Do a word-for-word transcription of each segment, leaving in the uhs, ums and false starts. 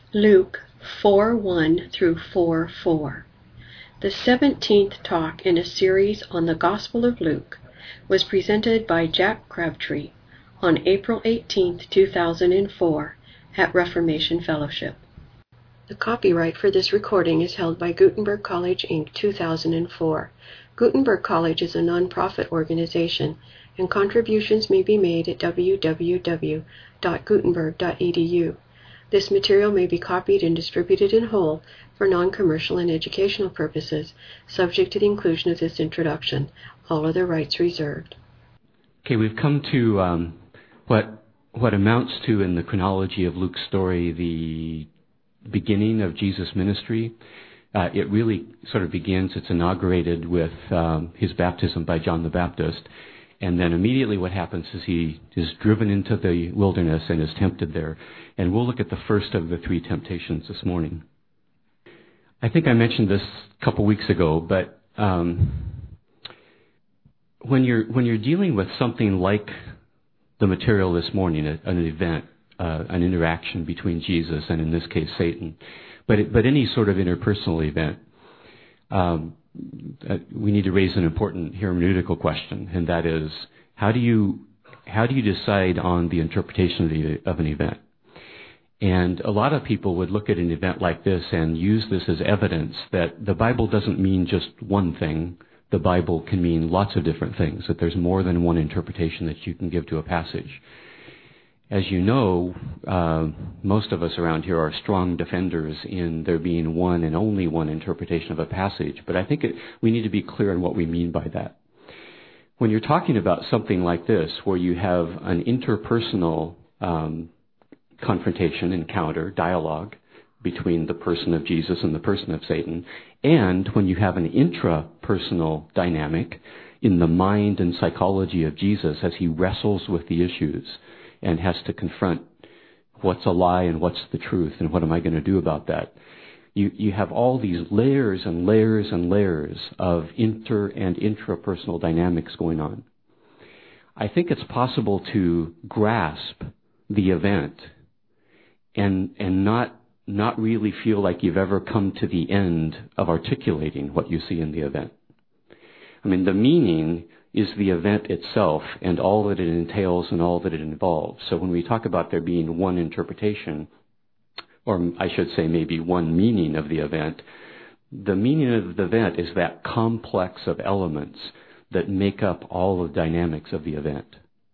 Luke four one through four four. The seventeenth talk in a series on the Gospel of Luke was presented by Jack Crabtree on April eighteenth, two thousand four at Reformation Fellowship. The copyright for this recording is held by Gutenberg College, Incorporated two thousand four. Gutenberg College is a non-profit organization, and contributions may be made at w w w dot gutenberg dot e d u. This material may be copied and distributed in whole for non-commercial and educational purposes, subject to the inclusion of this introduction. All other rights reserved. Okay, we've come to um, what what amounts to, in the chronology of Luke's story, the beginning of Jesus' ministry. Uh, it really sort of begins, it's inaugurated with um, his baptism by John the Baptist. And then immediately what happens is he is driven into the wilderness and is tempted there. And we'll look at the first of the three temptations this morning. I think I mentioned this a couple weeks ago, but um, when you're when you're dealing with something like the material this morning, a, an event, uh, an interaction between Jesus and, in this case, Satan, but it, but any sort of interpersonal event, um, uh, we need to raise an important hermeneutical question, and that is, how do you how do you decide on the interpretation of, the, of an event? And a lot of people would look at an event like this and use this as evidence that the Bible doesn't mean just one thing. The Bible can mean lots of different things, that there's more than one interpretation that you can give to a passage. As you know, uh, most of us around here are strong defenders in there being one and only one interpretation of a passage, but I think it, we need to be clear on what we mean by that. When you're talking about something like this, where you have an interpersonal um, confrontation, encounter, dialogue between the person of Jesus and the person of Satan, and when you have an intrapersonal dynamic in the mind and psychology of Jesus as he wrestles with the issues and has to confront what's a lie and what's the truth and what am I going to do about that. You, you have all these layers and layers and layers of inter and intrapersonal dynamics going on. I think it's possible to grasp the event and and not not really feel like you've ever come to the end of articulating what you see in the event. I mean, the meaning is the event itself and all that it entails and all that it involves. So when we talk about there being one interpretation, or I should say maybe one meaning of the event, the meaning of the event is that complex of elements that make up all the dynamics of the event.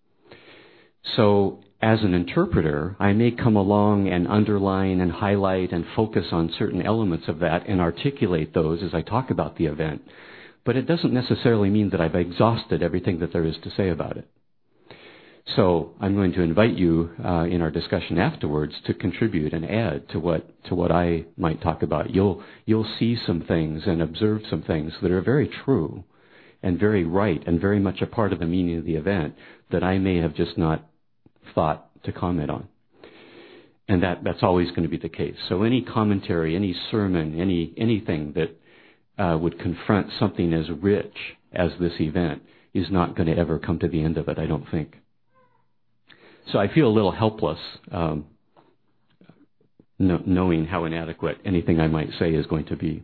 So as an interpreter, I may come along and underline and highlight and focus on certain elements of that and articulate those as I talk about the event. But it doesn't necessarily mean that I've exhausted everything that there is to say about it. So I'm going to invite you uh, in our discussion afterwards to contribute and add to what to what I might talk about. You'll you'll see some things and observe some things that are very true and very right and very much a part of the meaning of the event that I may have just not thought to comment on. And that, that's always going to be the case. So any commentary, any sermon, any anything that uh, would confront something as rich as this event is not going to ever come to the end of it, I don't think. So I feel a little helpless um, no, knowing how inadequate anything I might say is going to be.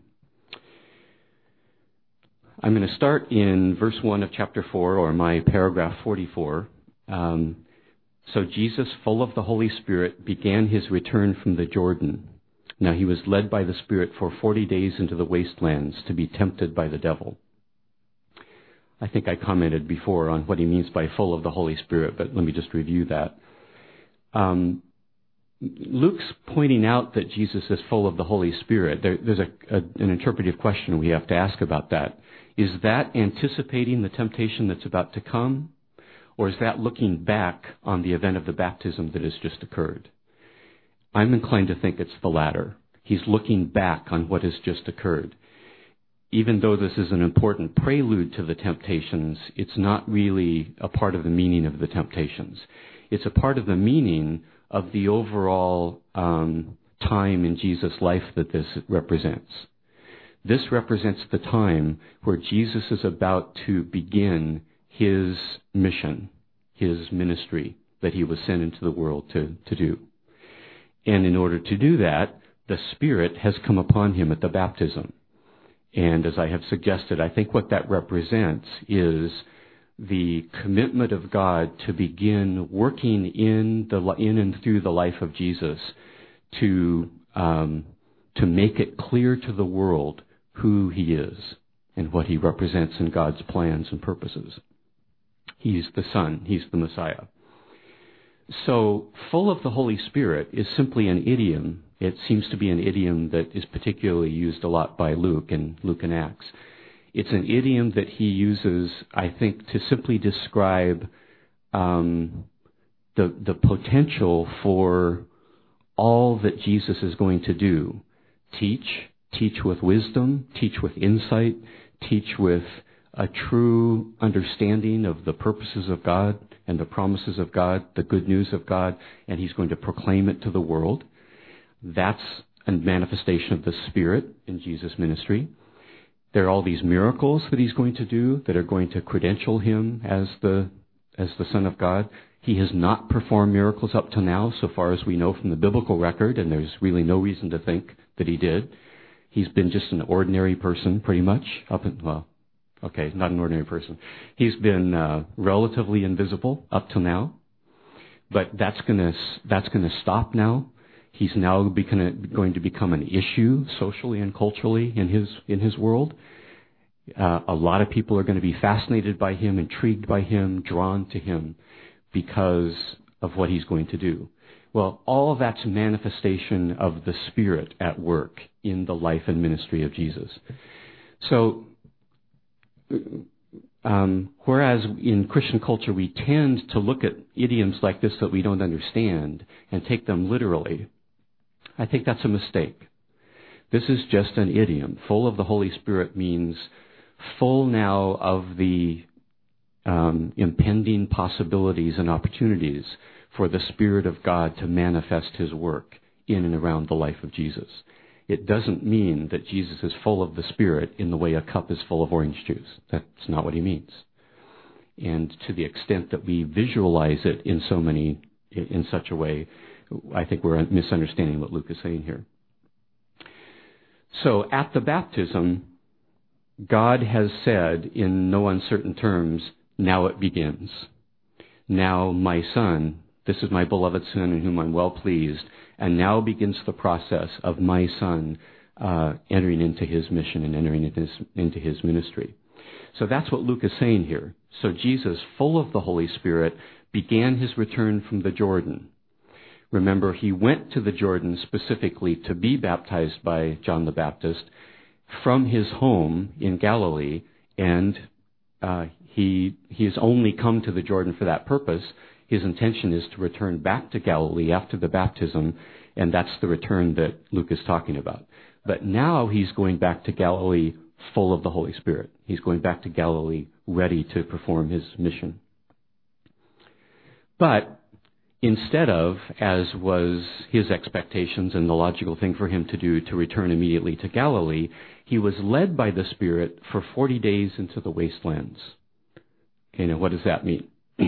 I'm going to start in verse one of chapter four, or my paragraph forty-four. Um, So Jesus, full of the Holy Spirit, began his return from the Jordan. Now he was led by the Spirit for forty days into the wastelands to be tempted by the devil. I think I commented before on what he means by full of the Holy Spirit, but let me just review that. Um, Luke's pointing out that Jesus is full of the Holy Spirit. There, there's a, a, an interpretive question we have to ask about that. Is that anticipating the temptation that's about to come? Or is that looking back on the event of the baptism that has just occurred? I'm inclined to think it's the latter. He's looking back on what has just occurred. Even though this is an important prelude to the temptations, it's not really a part of the meaning of the temptations. It's a part of the meaning of the overall um, time in Jesus' life that this represents. This represents the time where Jesus is about to begin his mission, his ministry that he was sent into the world to, to do. And in order to do that, the Spirit has come upon him at the baptism. And as I have suggested, I think what that represents is the commitment of God to begin working in the in and through the life of Jesus to um, to make it clear to the world who he is and what he represents in God's plans and purposes. He's the Son. He's the Messiah. So, full of the Holy Spirit is simply an idiom. It seems to be an idiom that is particularly used a lot by Luke in Luke and Acts. It's an idiom that he uses, I think, to simply describe um, the the potential for all that Jesus is going to do. Teach, teach with wisdom, teach with insight, teach with a true understanding of the purposes of God and the promises of God, the good news of God, and he's going to proclaim it to the world. That's a manifestation of the Spirit in Jesus' ministry. There are all these miracles that he's going to do that are going to credential him as the as the Son of God. He has not performed miracles up to now, so far as we know from the biblical record, and there's really no reason to think that he did. He's been just an ordinary person, pretty much, up in, well, okay, not an ordinary person. He's been uh, relatively invisible up till now, but that's gonna that's gonna stop now. He's now become, going to become an issue socially and culturally in his in his world. Uh, a lot of people are going to be fascinated by him, intrigued by him, drawn to him because of what he's going to do. Well, all of that's manifestation of the Spirit at work in the life and ministry of Jesus. So, um, whereas in Christian culture we tend to look at idioms like this that we don't understand and take them literally, I think that's a mistake. This is just an idiom. Full of the Holy Spirit means full now of the um, impending possibilities and opportunities for the Spirit of God to manifest his work in and around the life of Jesus. It doesn't mean that Jesus is full of the Spirit in the way a cup is full of orange juice. That's not what he means. And to the extent that we visualize it in so many, in such a way, I think we're misunderstanding what Luke is saying here. So at the baptism, God has said in no uncertain terms, now it begins. Now my Son, this is my beloved Son in whom I'm well pleased, and now begins the process of my Son uh, entering into his mission and entering into his, into his ministry. So that's what Luke is saying here. So Jesus, full of the Holy Spirit, began his return from the Jordan. Remember, he went to the Jordan specifically to be baptized by John the Baptist from his home in Galilee, and uh, he he has only come to the Jordan for that purpose. His intention is to return back to Galilee after the baptism, and that's the return that Luke is talking about. But now he's going back to Galilee full of the Holy Spirit. He's going back to Galilee ready to perform his mission. But instead of, as was his expectations and the logical thing for him to do, to return immediately to Galilee, he was led by the Spirit for forty days into the wastelands. Okay, now what does that mean?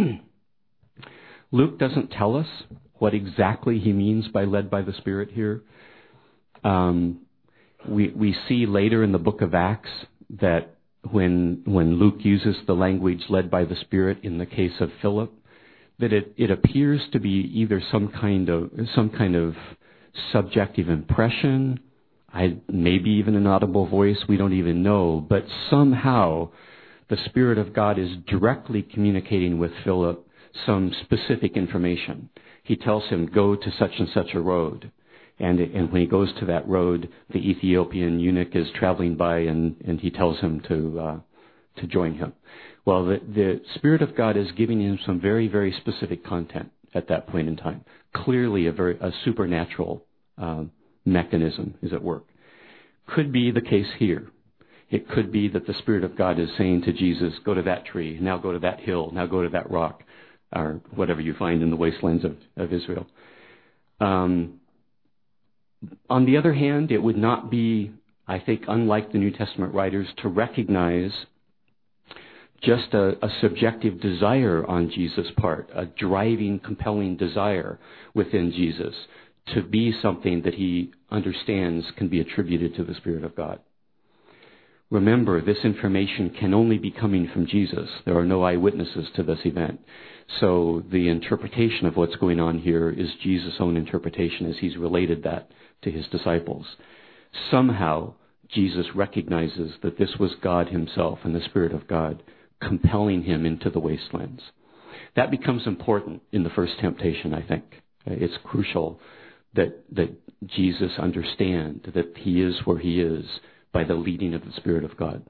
Luke doesn't tell us what exactly he means by led by the Spirit here. Um, we we see later in the book of Acts that when when Luke uses the language led by the Spirit in the case of Philip, that it, it appears to be either some kind of some kind of subjective impression, I, maybe even an audible voice, we don't even know, but somehow the Spirit of God is directly communicating with Philip some specific information. He tells him, go to such and such a road. And, and when he goes to that road, the Ethiopian eunuch is traveling by, and, and he tells him to uh, to join him. Well, the, the Spirit of God is giving him some very, very specific content at that point in time. Clearly a very a supernatural um, mechanism is at work. Could be the case here. It could be that the Spirit of God is saying to Jesus, go to that tree, now go to that hill, now go to that rock, or whatever you find in the wastelands of, of Israel. Um, on the other hand, it would not be, I think, unlike the New Testament writers, to recognize just a, a subjective desire on Jesus' part, a driving, compelling desire within Jesus to be something that he understands can be attributed to the Spirit of God. Remember, this information can only be coming from Jesus. There are no eyewitnesses to this event. So the interpretation of what's going on here is Jesus' own interpretation as he's related that to his disciples. Somehow, Jesus recognizes that this was God himself and the Spirit of God compelling him into the wastelands. That becomes important in the first temptation, I think. It's crucial that, that Jesus understand that he is where he is by the leading of the Spirit of God.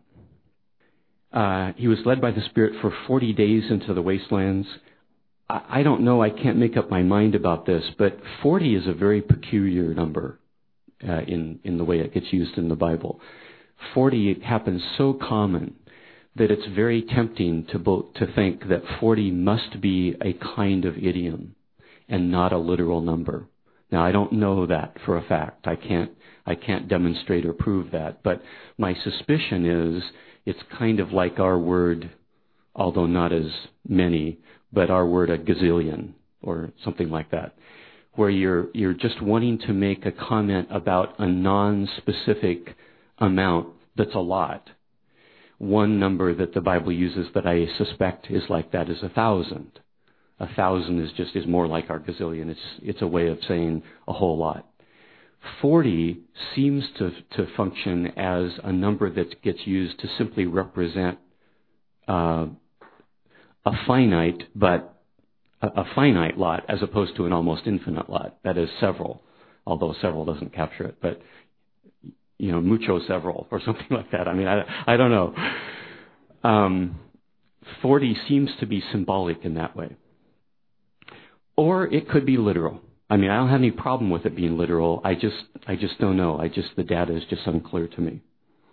Uh, he was led by the Spirit for forty days into the wastelands. I, I don't know, I can't make up my mind about this, but forty is a very peculiar number uh, in, in the way it gets used in the Bible. forty happens so common that it's very tempting to, bo- to think that forty must be a kind of idiom and not a literal number. Now, I don't know that for a fact. I can't I can't demonstrate or prove that. But my suspicion is it's kind of like our word, although not as many, but our word a gazillion or something like that, where you're you're just wanting to make a comment about a non-specific amount that's a lot. One number that the Bible uses that I suspect is like that is a thousand. A thousand is just is more like our gazillion. It's it's a way of saying a whole lot. Forty seems to to function as a number that gets used to simply represent uh, a finite, but a, a finite lot as opposed to an almost infinite lot. That is several, although several doesn't capture it. But you know, mucho several or something like that. I mean, I I don't know. Um, Forty seems to be symbolic in that way. Or it could be literal. I mean, I don't have any problem with it being literal. I just, I just don't know. I just, the data is just unclear to me.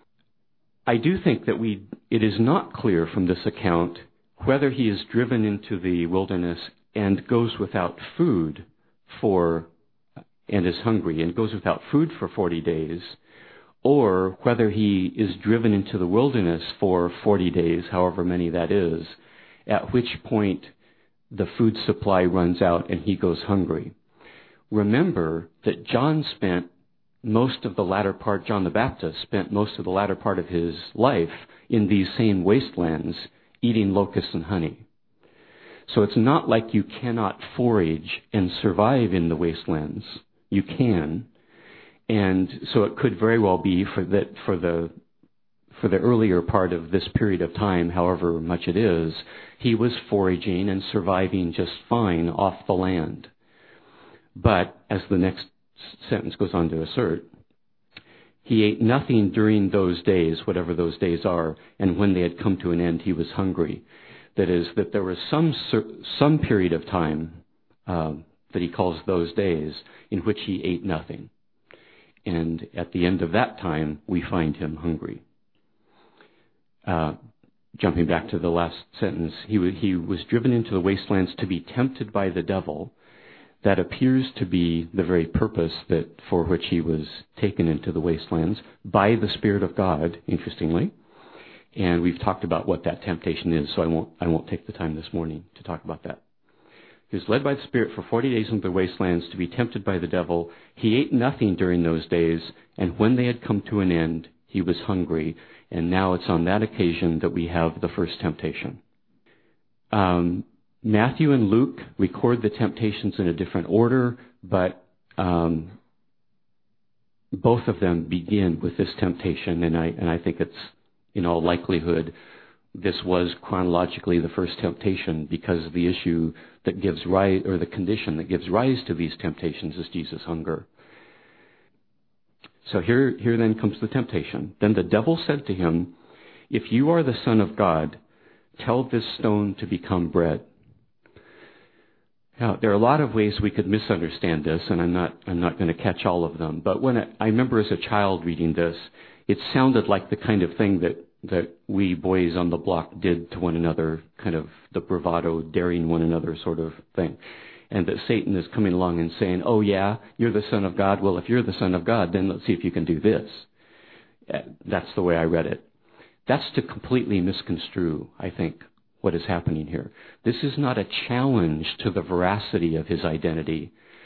I do think that we, it is not clear from this account whether he is driven into the wilderness and goes without food for, and is hungry and goes without food for forty days, or whether he is driven into the wilderness for forty days, however many that is, at which point the food supply runs out and he goes hungry. Remember that John spent most of the latter part, John the Baptist spent most of the latter part of his life in these same wastelands eating locusts and honey. So it's not like you cannot forage and survive in the wastelands. You can. And so it could very well be for that for the for the earlier part of this period of time, however much it is, he was foraging and surviving just fine off the land. But, as the next sentence goes on to assert, he ate nothing during those days, whatever those days are, and when they had come to an end, he was hungry. That is, that there was some some period of time uh, that he calls those days in which he ate nothing. And at the end of that time, we find him hungry. Uh, jumping back to the last sentence, he, w- he was driven into the wastelands to be tempted by the devil. That appears to be the very purpose that for which he was taken into the wastelands by the Spirit of God, interestingly. And we've talked about what that temptation is, so I won't I won't take the time this morning to talk about that. He was led by the Spirit for forty days into the wastelands to be tempted by the devil. He ate nothing during those days, and when they had come to an end, he was hungry. And now it's on that occasion that we have the first temptation. Um, Matthew and Luke record the temptations in a different order, but um, both of them begin with this temptation, and I and I think it's in all likelihood this was chronologically the first temptation because the issue that gives rise, or the condition that gives rise to these temptations is Jesus' hunger. So here, here then comes the temptation. Then the devil said to him, "If you are the Son of God, tell this stone to become bread." Now, there are a lot of ways we could misunderstand this, and I'm not I'm not going to catch all of them. But when it, I remember as a child reading this, it sounded like the kind of thing that, that we boys on the block did to one another, kind of the bravado, daring one another sort of thing. And that Satan is coming along and saying, "Oh yeah, you're the Son of God. Well, if you're the Son of God, then let's see if you can do this." That's the way I read it. That's to completely misconstrue, I think, what is happening here. This is not a challenge to the veracity of his identity.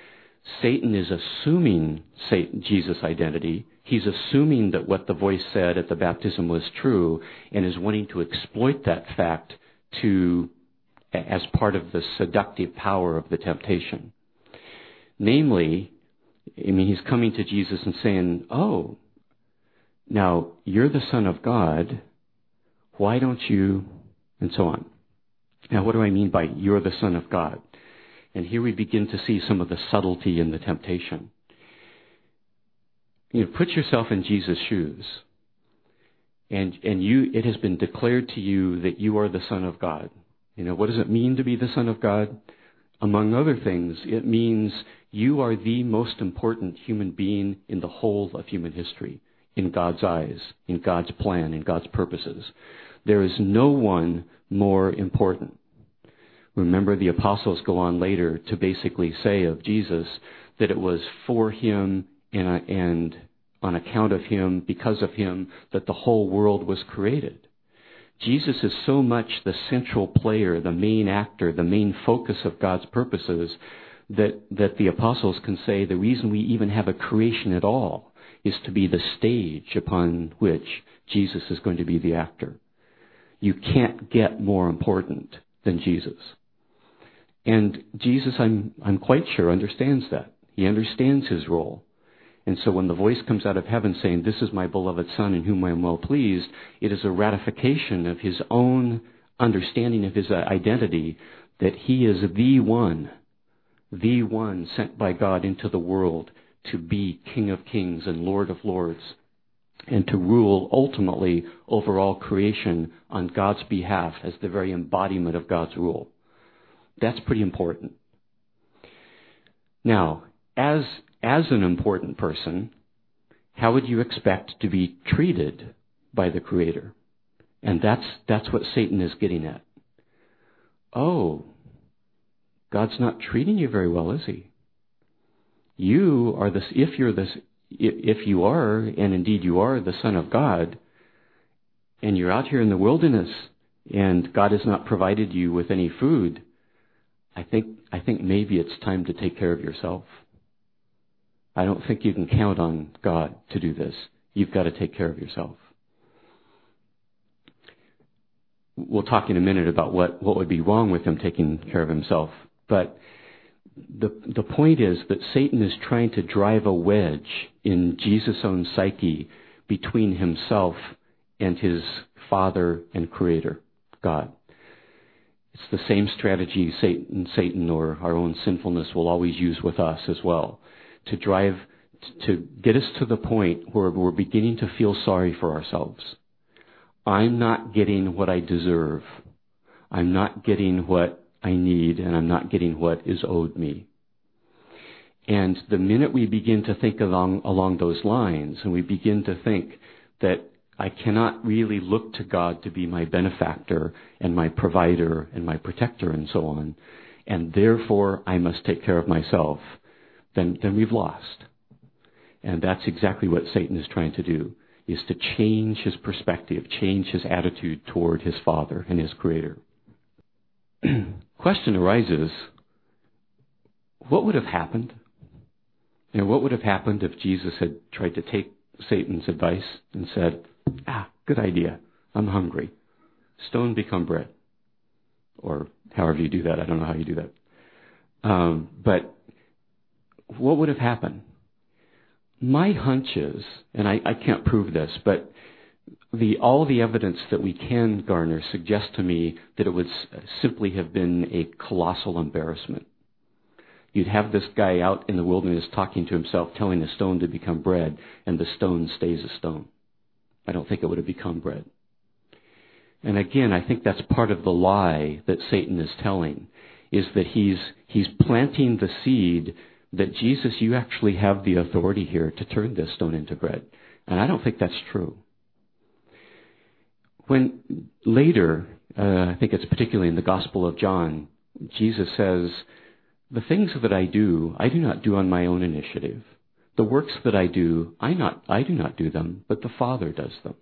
Satan is assuming Satan, Jesus' identity. He's assuming that what the voice said at the baptism was true and is wanting to exploit that fact to as part of the seductive power of the temptation. Namely, I mean, he's coming to Jesus and saying, oh, now you're the Son of God. Why don't you, and so on. Now, what do I mean by you're the Son of God? And here we begin to see some of the subtlety in the temptation. You know, put yourself in Jesus' shoes. And, and you, it has been declared to you that you are the Son of God. You know, what does it mean to be the Son of God? Among other things, it means you are the most important human being in the whole of human history, in God's eyes, in God's plan, in God's purposes. There is no one more important. Remember, the apostles go on later to basically say of Jesus that it was for him and, and on account of him, because of him, that the whole world was created. Jesus is so much the central player, the main actor, the main focus of God's purposes, that, that the apostles can say the reason we even have a creation at all is to be the stage upon which Jesus is going to be the actor. You can't get more important than Jesus. And Jesus, I'm, I'm quite sure, understands that. He understands his role. And so when the voice comes out of heaven saying, this is my beloved Son in whom I am well pleased, it is a ratification of his own understanding of his identity, that he is the one, the one sent by God into the world to be King of Kings and Lord of Lords, and to rule ultimately over all creation on God's behalf as the very embodiment of God's rule. That's pretty important. Now, as as an important person, how would you expect to be treated by the Creator? And that's that's what Satan is getting at. Oh, God's not treating you very well, is he? You are this. If you're this, if you are, and indeed you are, the Son of God, and you're out here in the wilderness, and God has not provided you with any food, I think I think maybe it's time to take care of yourself. I don't think you can count on God to do this. You've got to take care of yourself. We'll talk in a minute about what, what would be wrong with him taking care of himself. But the the point is that Satan is trying to drive a wedge in Jesus' own psyche between himself and his Father and Creator, God. It's the same strategy Satan, Satan or our own sinfulness will always use with us as well, to drive, to get us to the point where we're beginning to feel sorry for ourselves. I'm not getting what I deserve. I'm not getting what I need, and I'm not getting what is owed me. And the minute we begin to think along, along those lines, and we begin to think that I cannot really look to God to be my benefactor and my provider and my protector and so on, and therefore I must take care of myself, then, then we've lost. And that's exactly what Satan is trying to do, is to change his perspective, change his attitude toward his Father and his Creator. Question arises, what would have happened? And what would have happened if Jesus had tried to take Satan's advice and said, ah, good idea, I'm hungry. Stone become bread. Or however you do that, I don't know how you do that. Um, but what would have happened? My hunch is, and I, I can't prove this, but the all the evidence that we can garner suggests to me that it would simply have been a colossal embarrassment. You'd have this guy out in the wilderness talking to himself, telling a stone to become bread, and the stone stays a stone. I don't think it would have become bread. And again, I think that's part of the lie that Satan is telling, is that he's he's planting the seed that Jesus, you actually have the authority here to turn this stone into bread. And I don't think that's true. When later, uh, I think it's particularly in the Gospel of John, Jesus says, the things that I do, I do not do on my own initiative. The works that I do, I not I do not do them, but the Father does them.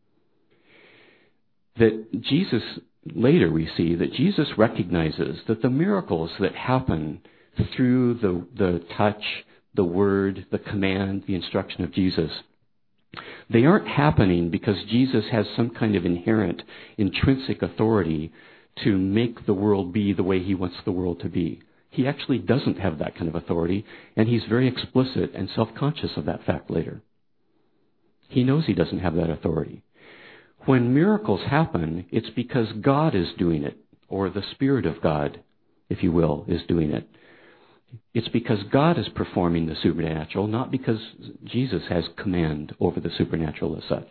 That Jesus, later we see that Jesus recognizes that the miracles that happen through the, the touch, the word, the command, the instruction of Jesus. They aren't happening because Jesus has some kind of inherent, intrinsic authority to make the world be the way he wants the world to be. He actually doesn't have that kind of authority, and he's very explicit and self-conscious of that fact later. He knows he doesn't have that authority. When miracles happen, it's because God is doing it, or the Spirit of God, if you will, is doing it. It's because God is performing the supernatural, not because Jesus has command over the supernatural as such.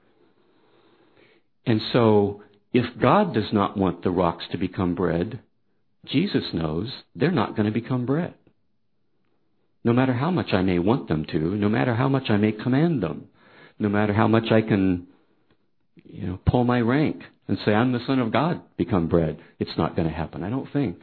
And so, if God does not want the rocks to become bread, Jesus knows they're not going to become bread. No matter how much I may want them to, no matter how much I may command them, no matter how much I can, you know, pull my rank and say, I'm the Son of God, become bread, it's not going to happen, I don't think.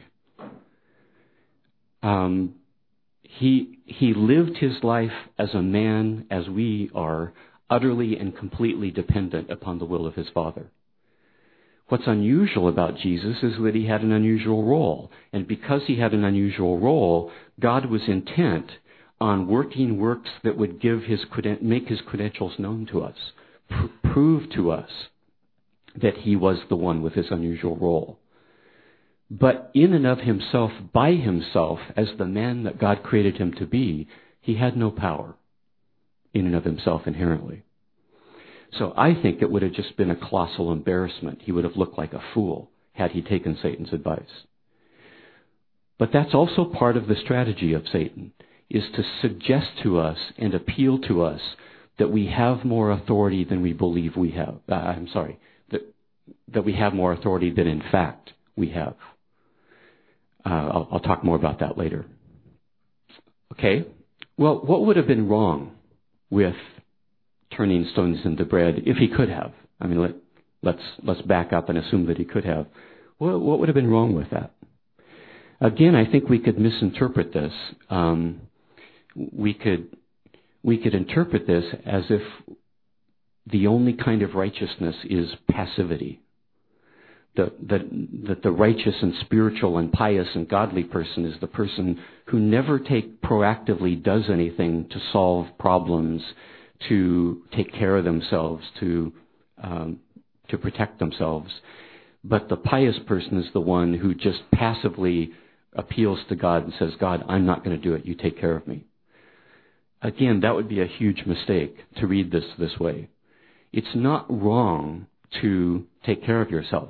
Um, he, he lived his life as a man, as we are, utterly and completely dependent upon the will of his Father. What's unusual about Jesus is that he had an unusual role. And because he had an unusual role, God was intent on working works that would give his creden- make his credentials known to us, pr- prove to us that he was the one with this unusual role. But in and of himself, by himself, as the man that God created him to be, he had no power in and of himself inherently. So I think it would have just been a colossal embarrassment. He would have looked like a fool had he taken Satan's advice. But that's also part of the strategy of Satan, is to suggest to us and appeal to us that we have more authority than we believe we have. Uh, I'm sorry, that, that we have more authority than in fact we have. Uh, I'll, I'll talk more about that later. Okay, well, what would have been wrong with turning stones into bread if he could have? I mean, let, let's let's back up and assume that he could have. What, what would have been wrong with that? Again, I think we could misinterpret this. Um, we could we could interpret this as if the only kind of righteousness is passivity. That, that, that the righteous and spiritual and pious and godly person is the person who never take proactively does anything to solve problems, to take care of themselves, to um, to protect themselves. But the pious person is the one who just passively appeals to God and says, God, I'm not going to do it. You take care of me. Again, that would be a huge mistake to read this this way. It's not wrong to take care of yourself.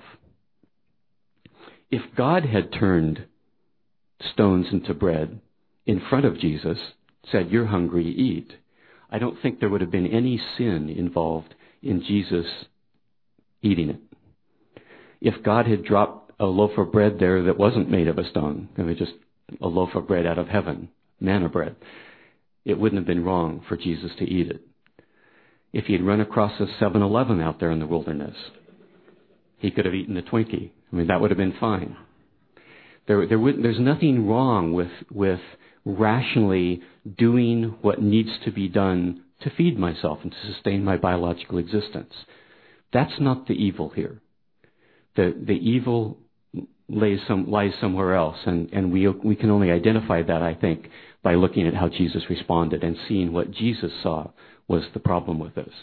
If God had turned stones into bread in front of Jesus, said, you're hungry, eat, I don't think there would have been any sin involved in Jesus eating it. If God had dropped a loaf of bread there that wasn't made of a stone, I mean, just a loaf of bread out of heaven, manna bread, it wouldn't have been wrong for Jesus to eat it. If he had run across a seven eleven out there in the wilderness, he could have eaten a Twinkie. I mean, that would have been fine. There, there would, there's nothing wrong with, with rationally doing what needs to be done to feed myself and to sustain my biological existence. That's not the evil here. The, the evil lays, some, lies somewhere else, and, and we, we can only identify that, I think, by looking at how Jesus responded and seeing what Jesus saw was the problem with this.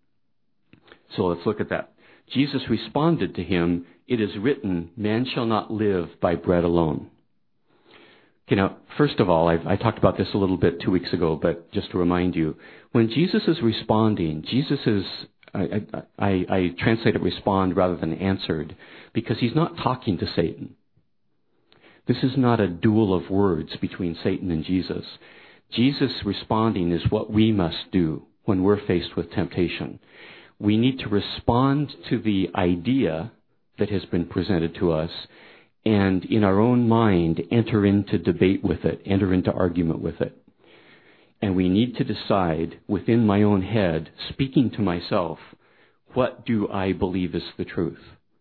So let's look at that. Jesus responded to him, it is written, man shall not live by bread alone. You know, first of all, I've, I talked about this a little bit two weeks ago, but just to remind you, when Jesus is responding, Jesus is, I, I, I translate it respond rather than answered, because he's not talking to Satan. This is not a duel of words between Satan and Jesus. Jesus responding is what we must do when we're faced with temptation. We need to respond to the idea that has been presented to us and in our own mind enter into debate with it, enter into argument with it. And we need to decide within my own head, speaking to myself, what do I believe is the truth?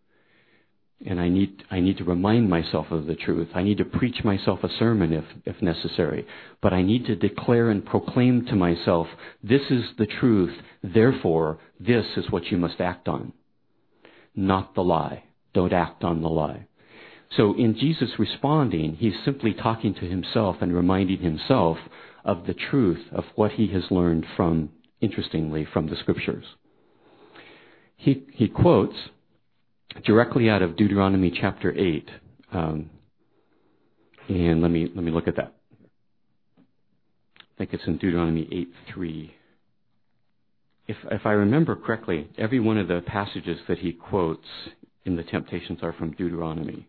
And I need I need to remind myself of the truth. I need to preach myself a sermon if, if necessary. But I need to declare and proclaim to myself, this is the truth, therefore this is what you must act on. Not the lie. Don't act on the lie. So in Jesus responding, he's simply talking to himself and reminding himself of the truth of what he has learned from, interestingly, from the Scriptures. He, he quotes directly out of Deuteronomy chapter eight. Um, and let me, let me look at that. I think it's in Deuteronomy eight three. If, if I remember correctly, every one of the passages that he quotes in the temptations are from Deuteronomy,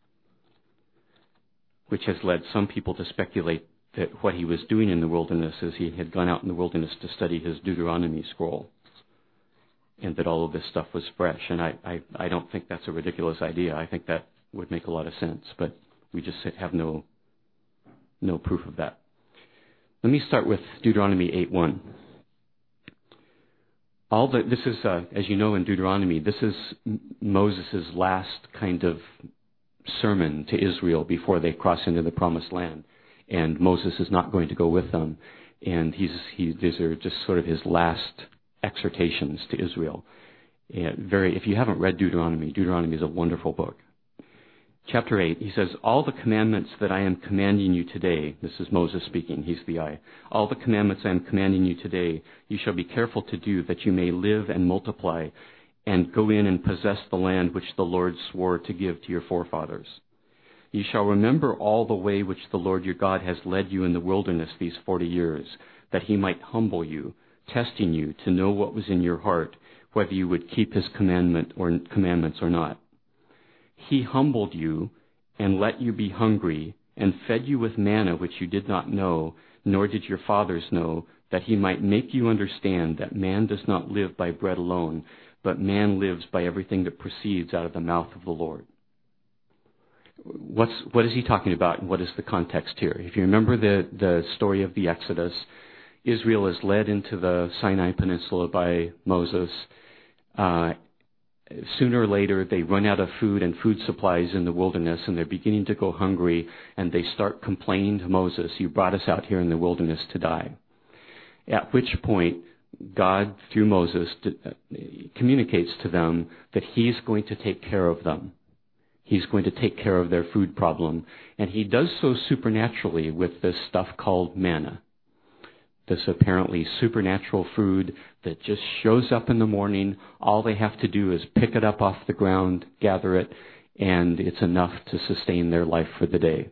which has led some people to speculate that what he was doing in the wilderness is he had gone out in the wilderness to study his Deuteronomy scroll, and that all of this stuff was fresh. And I, I, I don't think that's a ridiculous idea. I think that would make a lot of sense, but we just have no, no proof of that. Let me start with Deuteronomy eight one. All the, this is, uh, as you know, in Deuteronomy, this is Moses' last kind of sermon to Israel before they cross into the Promised Land. And Moses is not going to go with them. And he's, he, these are just sort of his last exhortations to Israel. And very, if you haven't read Deuteronomy, Deuteronomy is a wonderful book. Chapter eight, he says, all the commandments that I am commanding you today, this is Moses speaking, he's the I, all the commandments I am commanding you today, you shall be careful to do, that you may live and multiply, and go in and possess the land which the Lord swore to give to your forefathers. You shall remember all the way which the Lord your God has led you in the wilderness these forty years, that he might humble you, testing you to know what was in your heart, whether you would keep his commandment or commandments or not. He humbled you and let you be hungry and fed you with manna which you did not know, nor did your fathers know, that he might make you understand that man does not live by bread alone, but man lives by everything that proceeds out of the mouth of the Lord. What's, what is he talking about, and what is the context here? If you remember the, the story of the Exodus, Israel is led into the Sinai Peninsula by Moses. Uh, Sooner or later, they run out of food and food supplies in the wilderness, and they're beginning to go hungry, and they start complaining to Moses, you brought us out here in the wilderness to die. At which point, God, through Moses, communicates to them that he's going to take care of them. He's going to take care of their food problem, and he does so supernaturally with this stuff called manna. This apparently supernatural food that just shows up in the morning. All they have to do is pick it up off the ground, gather it, and it's enough to sustain their life for the day.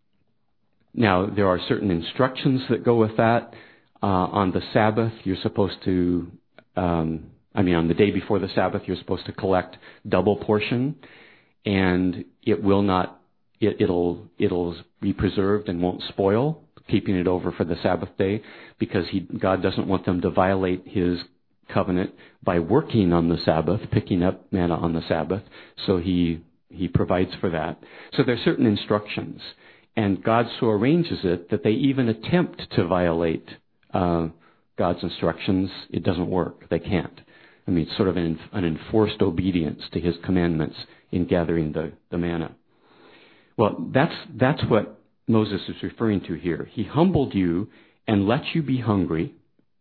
Now, there are certain instructions that go with that. Uh, on the Sabbath, you're supposed to, um, I mean, on the day before the Sabbath, you're supposed to collect double portion, and it will not, it, it'll, it'll be preserved and won't spoil, keeping it over for the Sabbath day, because he, God doesn't want them to violate his covenant by working on the Sabbath, picking up manna on the Sabbath. So he, he provides for that. So there are certain instructions, and God so arranges it that they even attempt to violate uh, God's instructions. It doesn't work. They can't. I mean, it's sort of an, an enforced obedience to his commandments in gathering the, the manna. Well, that's, that's what Moses is referring to here. He humbled you and let you be hungry.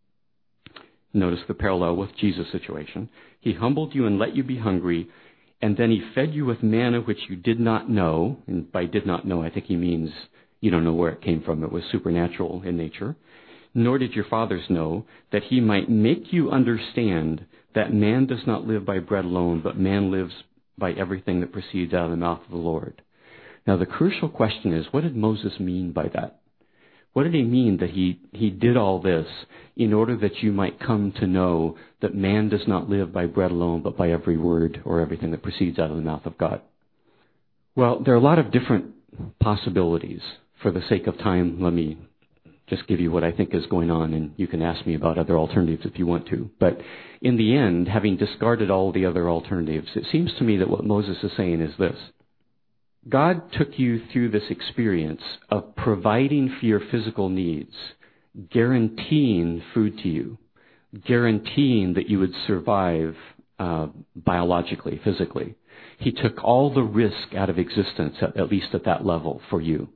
Notice the parallel with Jesus' situation. He humbled you and let you be hungry, and then he fed you with manna which you did not know. And by did not know, I think he means you don't know where it came from. It was supernatural in nature. Nor did your fathers know, that he might make you understand that man does not live by bread alone, but man lives by everything that proceeds out of the mouth of the Lord. Now, the crucial question is, what did Moses mean by that? What did he mean that he, he did all this in order that you might come to know that man does not live by bread alone, but by every word or everything that proceeds out of the mouth of God? Well, there are a lot of different possibilities. For the sake of time, let me just give you what I think is going on, and you can ask me about other alternatives if you want to. But in the end, having discarded all the other alternatives, it seems to me that what Moses is saying is this. God took you through this experience of providing for your physical needs, guaranteeing food to you, guaranteeing that you would survive uh, biologically, physically. He took all the risk out of existence, at, at least at that level, for you.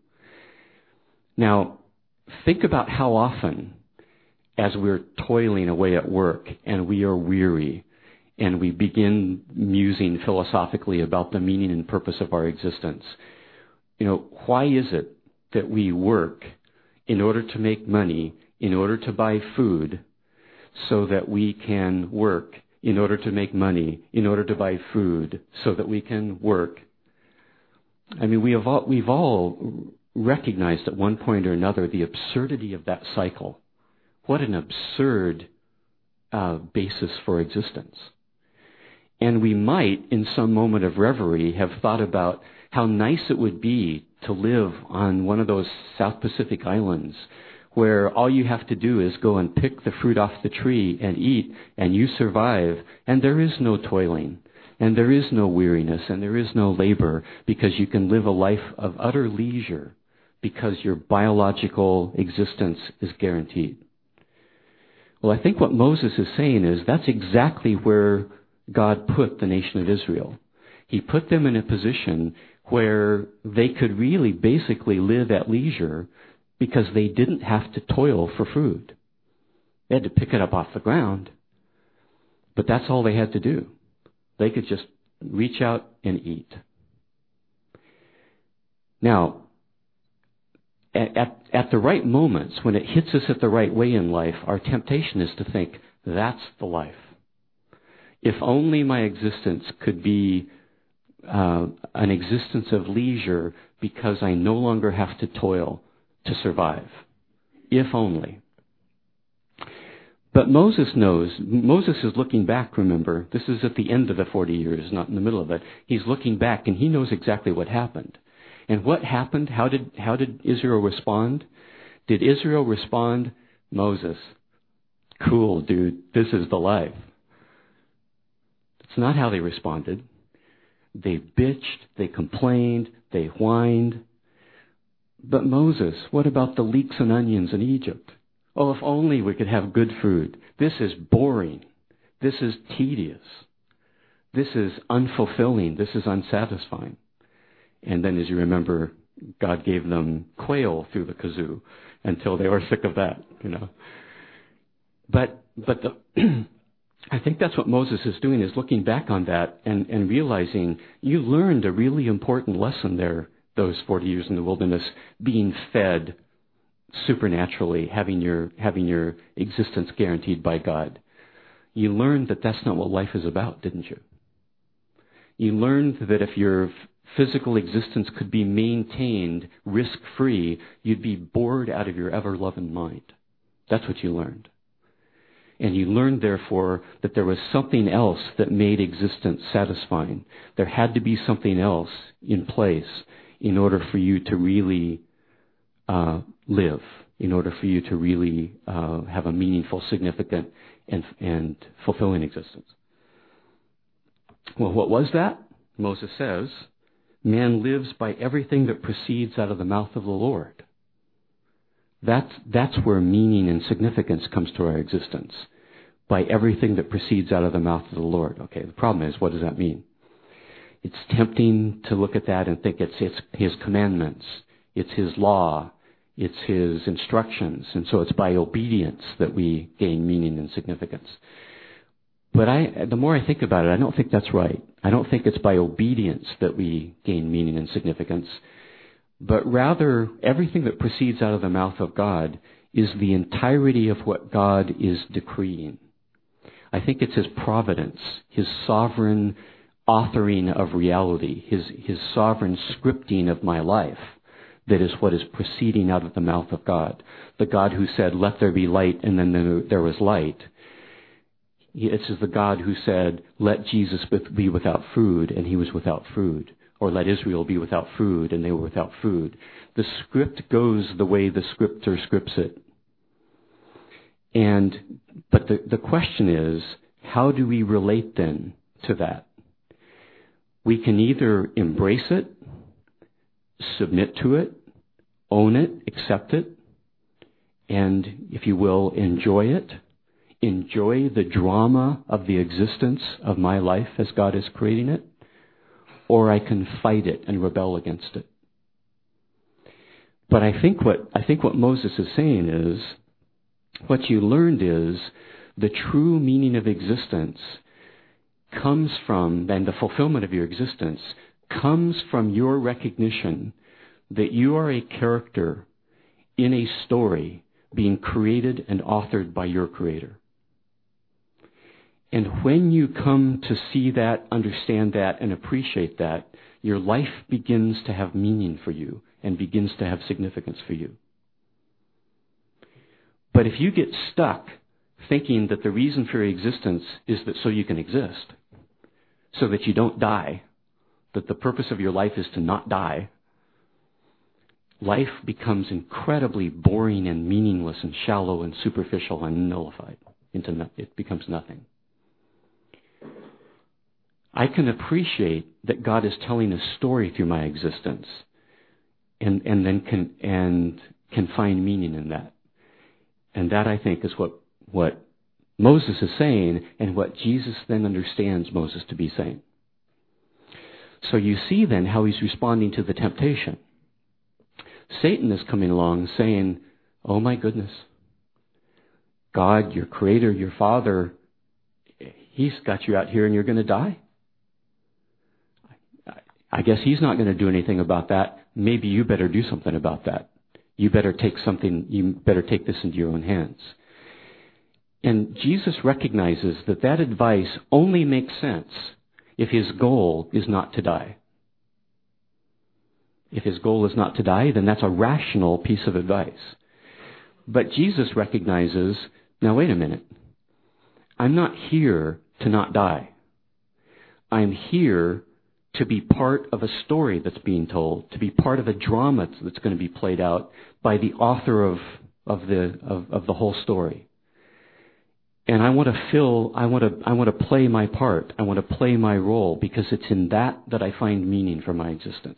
Now, think about how often, as we're toiling away at work and we are weary, and we begin musing philosophically about the meaning and purpose of our existence. You know, why is it that we work in order to make money, in order to buy food, so that we can work in order to make money, in order to buy food, so that we can work? I mean, we have all, we've all recognized at one point or another the absurdity of that cycle. What an absurd uh, basis for existence. And we might, in some moment of reverie, have thought about how nice it would be to live on one of those South Pacific islands where all you have to do is go and pick the fruit off the tree and eat, and you survive, and there is no toiling, and there is no weariness, and there is no labor, because you can live a life of utter leisure because your biological existence is guaranteed. Well, I think what Moses is saying is that's exactly where God put the nation of Israel. He put them in a position where they could really basically live at leisure because they didn't have to toil for food. They had to pick it up off the ground, but that's all they had to do. They could just reach out and eat. Now, at, at, at the right moments, when it hits us at the right way in life, our temptation is to think, that's the life. If only my existence could be uh, an existence of leisure because I no longer have to toil to survive. If only. But Moses knows, Moses is looking back, remember. This is at the end of the forty years, not in the middle of it. He's looking back, and he knows exactly what happened. And what happened? How did, how did Israel respond? Did Israel respond, Moses, cool, dude, this is the life? It's not how they responded. They bitched, they complained, they whined. But Moses, what about the leeks and onions in Egypt? Oh, if only we could have good food. This is boring. This is tedious. This is unfulfilling. This is unsatisfying. And then, as you remember, God gave them quail through the kazoo until they were sick of that, you know. But, but the... I think that's what Moses is doing, is looking back on that and, and realizing you learned a really important lesson there, those forty years in the wilderness, being fed supernaturally, having your, having your existence guaranteed by God. You learned that that's not what life is about, didn't you? You learned that if your physical existence could be maintained risk-free, you'd be bored out of your ever-loving mind. That's what you learned. And you learned, therefore, that there was something else that made existence satisfying. There had to be something else in place in order for you to really uh, live, in order for you to really uh, have a meaningful, significant, and, and fulfilling existence. Well, what was that? Moses says, man lives by everything that proceeds out of the mouth of the Lord. That's, that's where meaning and significance comes to our existence. By everything that proceeds out of the mouth of the Lord. Okay, the problem is, what does that mean? It's tempting to look at that and think it's, it's His commandments, it's His law, it's His instructions, and so it's by obedience that we gain meaning and significance. But I, the more I think about it, I don't think that's right. I don't think it's by obedience that we gain meaning and significance. But rather, everything that proceeds out of the mouth of God is the entirety of what God is decreeing. I think it's His providence, His sovereign authoring of reality, His, His sovereign scripting of my life that is what is proceeding out of the mouth of God. The God who said, let there be light, and then there, there was light. It's the God who said, let Jesus be without food, and He was without food. Or let Israel be without food, and they were without food. The script goes the way the scripter scripts it. And, but the, the question is, how do we relate then to that? We can either embrace it, submit to it, own it, accept it, and, if you will, enjoy it. Enjoy the drama of the existence of my life as God is creating it. Or I can fight it and rebel against it. But I think what I think what Moses is saying is, what you learned is the true meaning of existence comes from, and the fulfillment of your existence comes from your recognition that you are a character in a story being created and authored by your Creator. And when you come to see that, understand that, and appreciate that, your life begins to have meaning for you and begins to have significance for you. But if you get stuck thinking that the reason for your existence is that so you can exist, so that you don't die, that the purpose of your life is to not die, life becomes incredibly boring and meaningless and shallow and superficial and nullified. Into no- it becomes nothing. I can appreciate that God is telling a story through my existence, and, and then can and can find meaning in that. And that, I think, is what what Moses is saying, and what Jesus then understands Moses to be saying. So you see then how he's responding to the temptation. Satan is coming along saying, oh my goodness, God, your Creator, your Father, He's got you out here and you're going to die. I guess He's not going to do anything about that. Maybe you better do something about that. You better take something, you better take this into your own hands. And Jesus recognizes that that advice only makes sense if his goal is not to die. If his goal is not to die, then that's a rational piece of advice. But Jesus recognizes, now wait a minute, I'm not here to not die. I'm here to be part of a story that's being told, to be part of a drama that's going to be played out by the author of, of the of, of the whole story. And I want to fill, I want to I want to play my part. I want to play my role, because it's in that that I find meaning for my existence.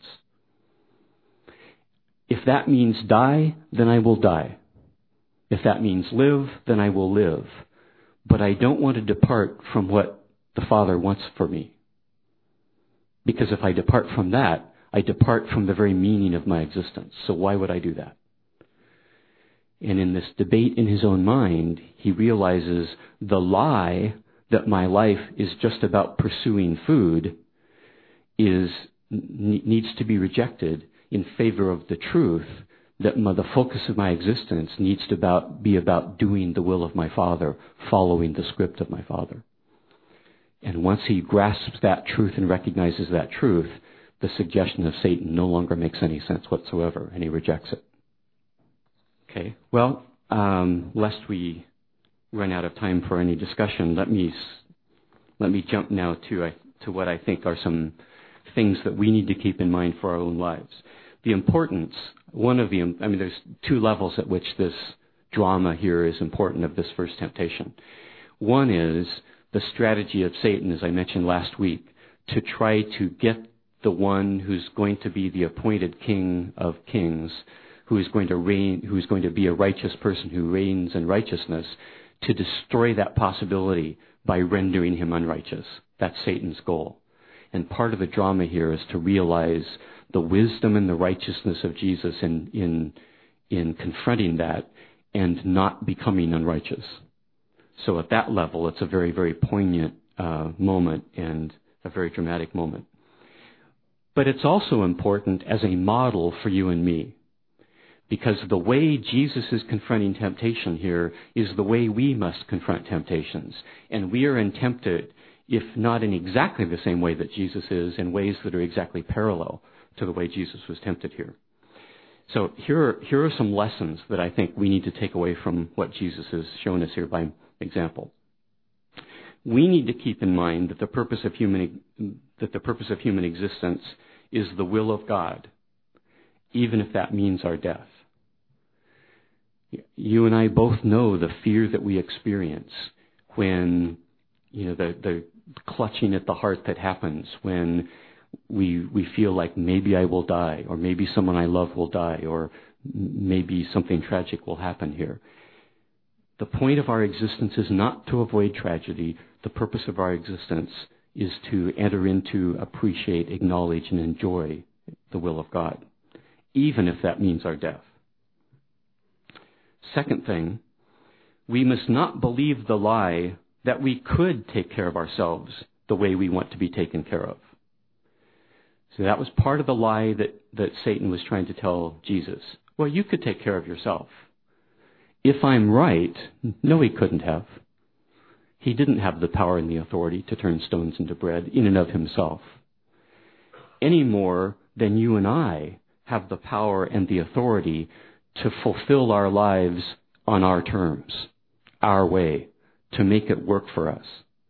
If that means die, then I will die. If that means live, then I will live. But I don't want to depart from what the Father wants for me. Because if I depart from that, I depart from the very meaning of my existence. So why would I do that? And in this debate in his own mind, he realizes the lie that my life is just about pursuing food is needs to be rejected in favor of the truth that my, the focus of my existence needs to about, be about doing the will of my Father, following the script of my Father. And once he grasps that truth and recognizes that truth, the suggestion of Satan no longer makes any sense whatsoever, and he rejects it. Okay, well, um, lest we run out of time for any discussion, let me let me jump now to uh, to what I think are some things that we need to keep in mind for our own lives. The importance, one of the, I mean, there's two levels at which this drama here is important of this first temptation. One is the strategy of Satan, as I mentioned last week, to try to get the one who's going to be the appointed king of kings, who is going to reign, who is going to be a righteous person who reigns in righteousness, to destroy that possibility by rendering him unrighteous. That's Satan's goal. And part of the drama here is to realize the wisdom and the righteousness of Jesus in in in confronting that and not becoming unrighteous. So at that level, it's a very, very poignant uh, moment and a very dramatic moment. But it's also important as a model for you and me, because the way Jesus is confronting temptation here is the way we must confront temptations. And we are tempted, if not in exactly the same way that Jesus is, in ways that are exactly parallel to the way Jesus was tempted here. So here are, here are some lessons that I think we need to take away from what Jesus has shown us here by example. We need to keep in mind that the purpose of human that the purpose of human existence is the will of God, even if that means our death. You and I both know the fear that we experience when, you know, the, the clutching at the heart that happens when we we feel like maybe I will die, or maybe someone I love will die, or maybe something tragic will happen here. The point of our existence is not to avoid tragedy. The purpose of our existence is to enter into, appreciate, acknowledge, and enjoy the will of God, even if that means our death. Second thing, we must not believe the lie that we could take care of ourselves the way we want to be taken care of. So that was part of the lie that, that Satan was trying to tell Jesus. Well, you could take care of yourself. If I'm right, no, he couldn't have. He didn't have the power and the authority to turn stones into bread in and of himself, any more than you and I have the power and the authority to fulfill our lives on our terms, our way, to make it work for us.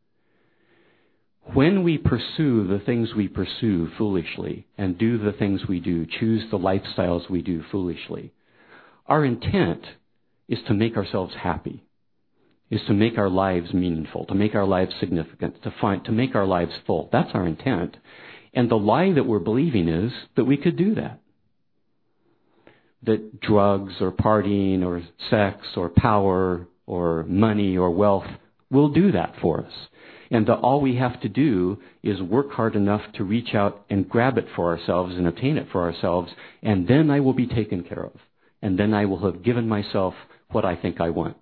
When we pursue the things we pursue foolishly and do the things we do, choose the lifestyles we do foolishly, our intent is to make ourselves happy, is to make our lives meaningful, to make our lives significant, to find, to make our lives full. That's our intent. And the lie that we're believing is that we could do that. That drugs or partying or sex or power or money or wealth will do that for us. And that all we have to do is work hard enough to reach out and grab it for ourselves and obtain it for ourselves, and then I will be taken care of. And then I will have given myself what I think I want.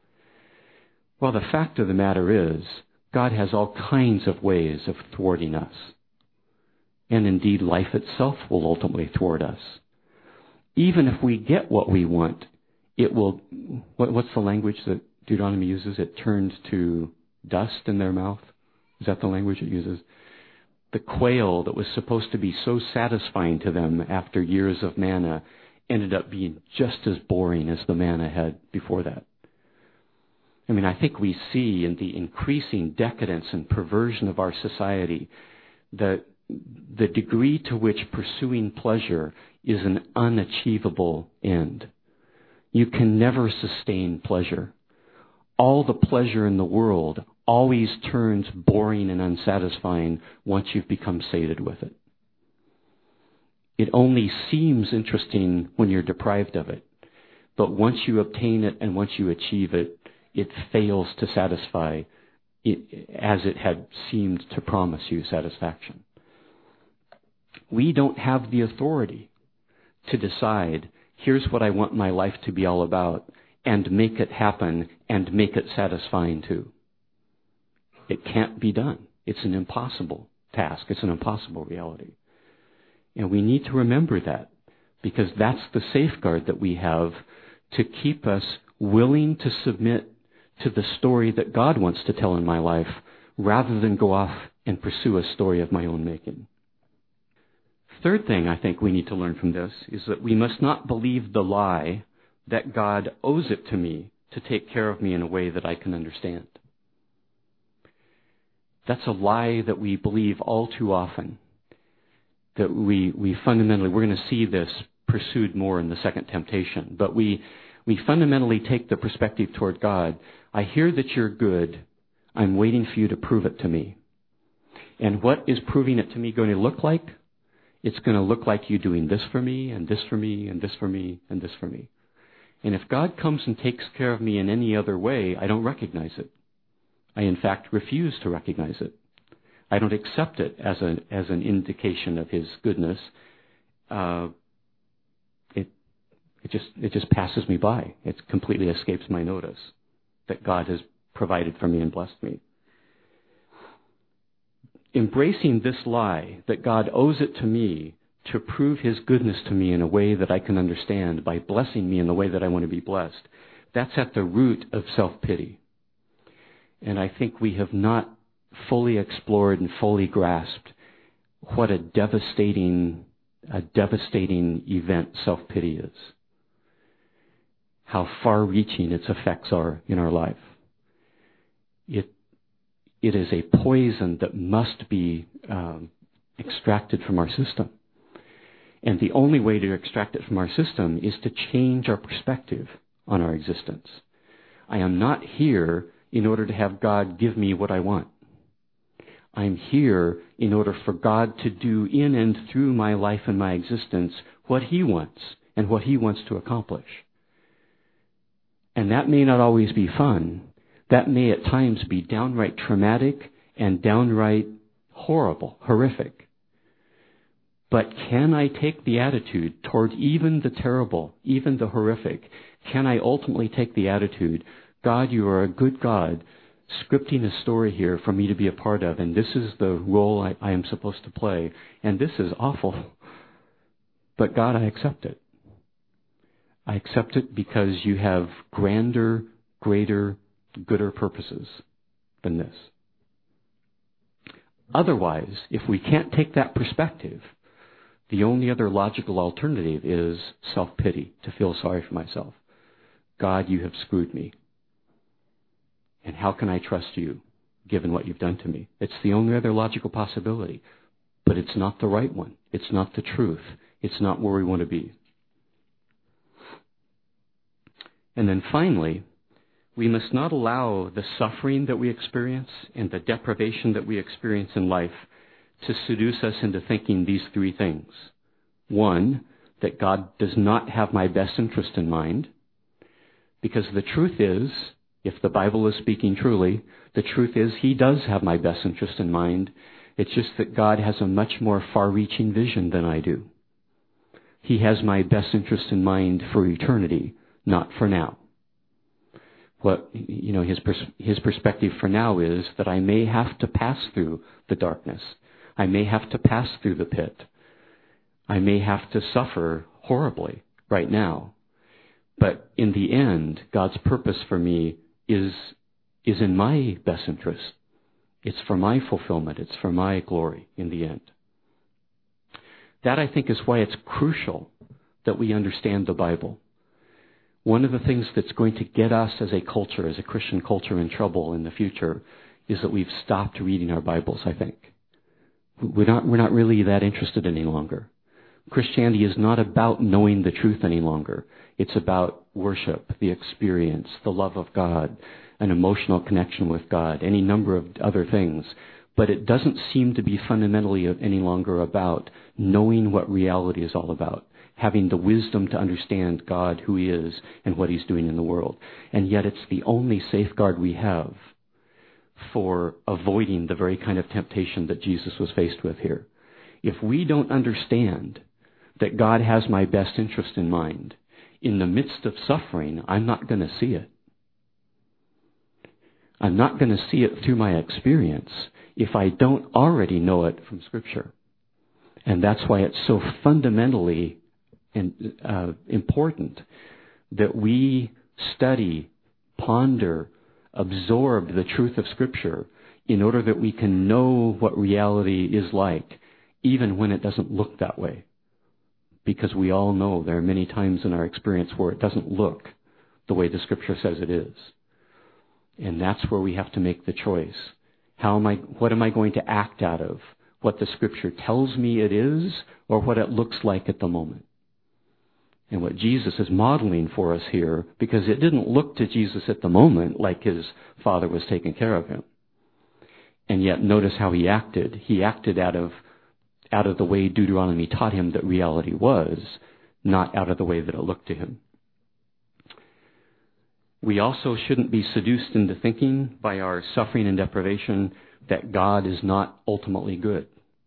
Well, the fact of the matter is, God has all kinds of ways of thwarting us. And indeed, life itself will ultimately thwart us. Even if we get what we want, it will, what, what's the language that Deuteronomy uses? It turns to dust in their mouth. Is that the language it uses? The quail that was supposed to be so satisfying to them after years of manna ended up being just as boring as the manna had before that. I mean, I think we see in the increasing decadence and perversion of our society that the degree to which pursuing pleasure is an unachievable end. You can never sustain pleasure. All the pleasure in the world always turns boring and unsatisfying once you've become sated with it. It only seems interesting when you're deprived of it. But once you obtain it and once you achieve it, it fails to satisfy it as it had seemed to promise you satisfaction. We don't have the authority to decide, here's what I want my life to be all about, and make it happen and make it satisfying too. It can't be done. It's an impossible task. It's an impossible reality. And we need to remember that, because that's the safeguard that we have to keep us willing to submit to the story that God wants to tell in my life, rather than go off and pursue a story of my own making. Third thing I think we need to learn from this is that we must not believe the lie that God owes it to me to take care of me in a way that I can understand. That's a lie that we believe all too often. That we, we fundamentally, we're going to see this pursued more in the second temptation, but we, we fundamentally take the perspective toward God. I hear that you're good. I'm waiting for you to prove it to me. And what is proving it to me going to look like? It's going to look like you doing this for me, and this for me, and this for me, and this for me. And if God comes and takes care of me in any other way, I don't recognize it. I, in fact, refuse to recognize it. I don't accept it as an as an indication of His goodness. Uh, it it just it just passes me by. It completely escapes my notice that God has provided for me and blessed me. Embracing this lie that God owes it to me to prove His goodness to me in a way that I can understand by blessing me in the way that I want to be blessed, that's at the root of self-pity. And I think we have not fully explored and fully grasped what a devastating, a devastating event self-pity is. How far-reaching its effects are in our life. It It is a poison that must be um, extracted from our system. And the only way to extract it from our system is to change our perspective on our existence. I am not here in order to have God give me what I want. I'm here in order for God to do in and through my life and my existence what He wants and what He wants to accomplish. And that may not always be fun. That may at times be downright traumatic and downright horrible, horrific. But can I take the attitude toward even the terrible, even the horrific? Can I ultimately take the attitude, God, you are a good God, scripting a story here for me to be a part of, and this is the role I, I am supposed to play, and this is awful. But God, I accept it. I accept it because you have grander, greater, gooder purposes than this. Otherwise, if we can't take that perspective, the only other logical alternative is self-pity, to feel sorry for myself. God, you have screwed me. And how can I trust you, given what you've done to me? It's the only other logical possibility. But it's not the right one. It's not the truth. It's not where we want to be. And then finally, we must not allow the suffering that we experience and the deprivation that we experience in life to seduce us into thinking these three things. One, that God does not have my best interest in mind, because the truth is, if the Bible is speaking truly, the truth is He does have my best interest in mind. It's just that God has a much more far-reaching vision than I do. He has my best interest in mind for eternity, not for now. What, you know, his pers- his perspective for now is that I may have to pass through the darkness. I may have to pass through the pit. I may have to suffer horribly right now. But in the end, God's purpose for me is is in my best interest. It's for my fulfillment. It's for my glory in the end. That, I think, is why it's crucial that we understand the Bible. One of the things that's going to get us as a culture, as a Christian culture, in trouble in the future is that we've stopped reading our Bibles, I think. We're not, we're not really that interested any longer. Christianity is not about knowing the truth any longer. It's about worship, the experience, the love of God, an emotional connection with God, any number of other things. But it doesn't seem to be fundamentally any longer about knowing what reality is all about, having the wisdom to understand God, who He is, and what He's doing in the world. And yet it's the only safeguard we have for avoiding the very kind of temptation that Jesus was faced with here. If we don't understand that God has my best interest in mind, in the midst of suffering, I'm not going to see it. I'm not going to see it through my experience if I don't already know it from Scripture. And that's why it's so fundamentally and, uh, important that we study, ponder, absorb the truth of Scripture in order that we can know what reality is like, even when it doesn't look that way. Because we all know there are many times in our experience where it doesn't look the way the Scripture says it is. And that's where we have to make the choice. How am I, what am I going to act out of? What the Scripture tells me it is, or what it looks like at the moment? And what Jesus is modeling for us here, because it didn't look to Jesus at the moment like His Father was taking care of Him. And yet notice how He acted. He acted out of out of the way Deuteronomy taught him that reality was, not out of the way that it looked to him. We also shouldn't be seduced into thinking by our suffering and deprivation that God is not ultimately good.